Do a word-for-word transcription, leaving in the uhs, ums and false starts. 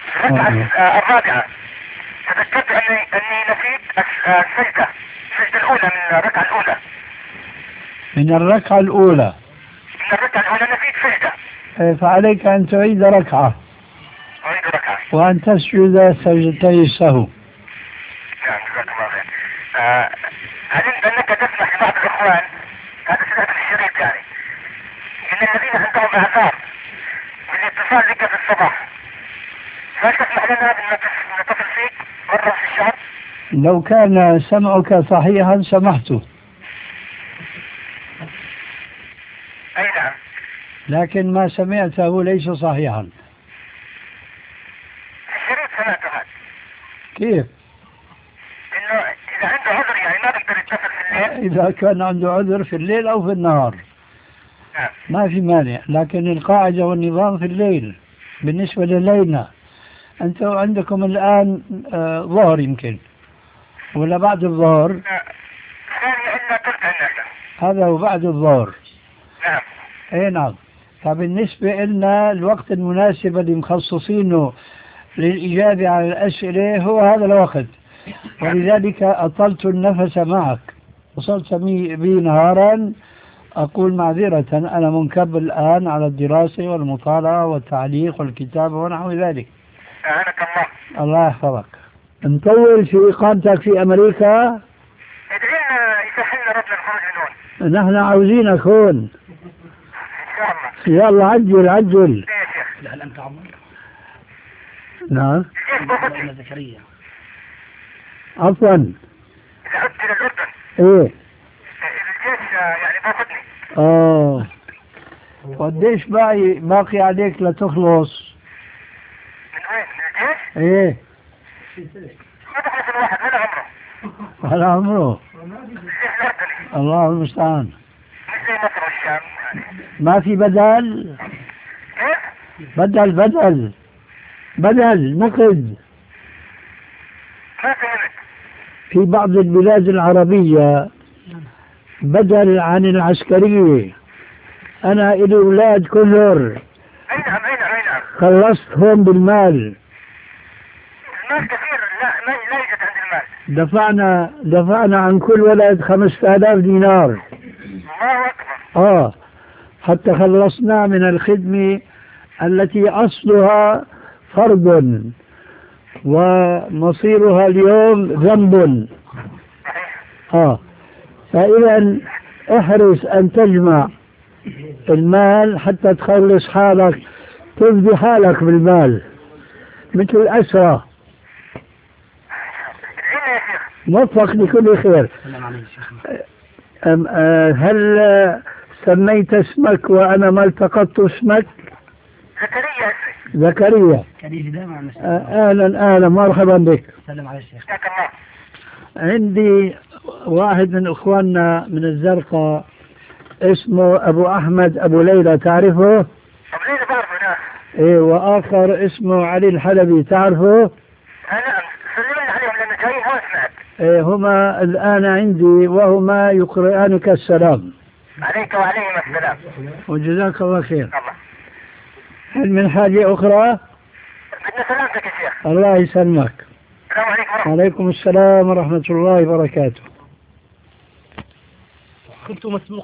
الركعة الرابعة تذكرت اني اني نسيت السجدة السجدة الاولى من الركعة الاولى من الركعة الأولى من الركعة الاولى نسيت سجدة. فعليك أن تعيد ركعة أعيد ركعة وأن تسجد سجدتي السهو. نعم جزاك الله خير. آه، علمت أنك تسمح لبعض الإخوان، هذا سمعت في الشريط يعني، إن الذين عندهم أعذار بالاتصال بك في الصباح، هل تسمح لنا أن نتصل فيك مرة في الشهر؟ لو كان سمعك صحيحا سمحت. أي نعم. لكن ما سمعته ليس صحيحا. الشريط سمعت هذا. كيف؟ إنه إذا عنده عذر يعني ما بيقدر يتصل في الليل. إذا كان عنده عذر في الليل أو في النهار نعم. ما في مانع، لكن القاعدة والنظام في الليل. بالنسبة لليلنا أنتم عندكم الآن آه ظهر يمكن ولا بعد الظهر؟ ثاني إلا تلك الناس. هذا هو بعد الظهر. نعم. اي نعم. فبالنسبة لنا الوقت المناسب اللي مخصصينه للإجابة على الأسئلة هو هذا الوقت، ولذلك أطلت النفس معك. وصلت بي نهارا أقول معذرة أنا منكب الآن على الدراسة والمطالعة والتعليق والكتابة ونحو ذلك. أعانك الله. الله يحفظك. نطول في إقامتك في أمريكا. ادعينا يسهلنا ربنا الخروج من هون. نحن عاوزينك هون. يلا عجل عجل. لا هل أنت عمر؟ نعم. أنا زكريا. عفوا. إذا عدت إلى الأردن. إيه. الجيش يعني باخذني. آه. قديش باقي باقي عليك لتخلص؟ من وين؟ من الجيش؟ إيه. ما تخلص الواحد ولا عمره. ولا عمره. الجيش الأردني. الله المستعان. مش زي مصر والشام يعني. ما في بدل؟ كيف؟ بدل بدل بدل نقد. ما فهمت. في بعض البلاد العربية بدل عن العسكرية. أنا إلي أولاد كلهم. أي نعم أي نعم أي نعم. خلصتهم بالمال. المال كثير. لا ما لا يوجد عند المال. دفعنا دفعنا عن كل ولد خمسة آلاف دينار. الله أكبر. آه حتى خلصنا من الخدمة التي أصلها فرض ومصيرها اليوم ذنب. آه فإذا احرص أن تجمع المال حتى تخلص حالك، تفدي حالك بالمال مثل الأسرة. موفق لكل خير. أم أه هل سميت اسمك وأنا ما التقطت اسمك؟ زكريا. زكريا. أهلا أهلا مرحبا بك. سلم على الشيخ. عندي واحد من إخواننا من الزرقاء اسمه أبو أحمد أبو ليلى، تعرفه؟ أبو ليلى بعرفه نعم. إيه وآخر اسمه علي الحلبي، تعرفه؟ نعم سلمنا عليهم لأنه جايين هون سمعت. إيه هما الآن عندي وهما يقرئانك السلام. عليك وعليهم السلام. وجزاك الله خير. الله. هل من حاجة أخرى؟ بدنا سلامتك يا شيخ. الله يسلمك. السلام عليكم. وعليكم السلام ورحمة الله وبركاته. كنت مسموح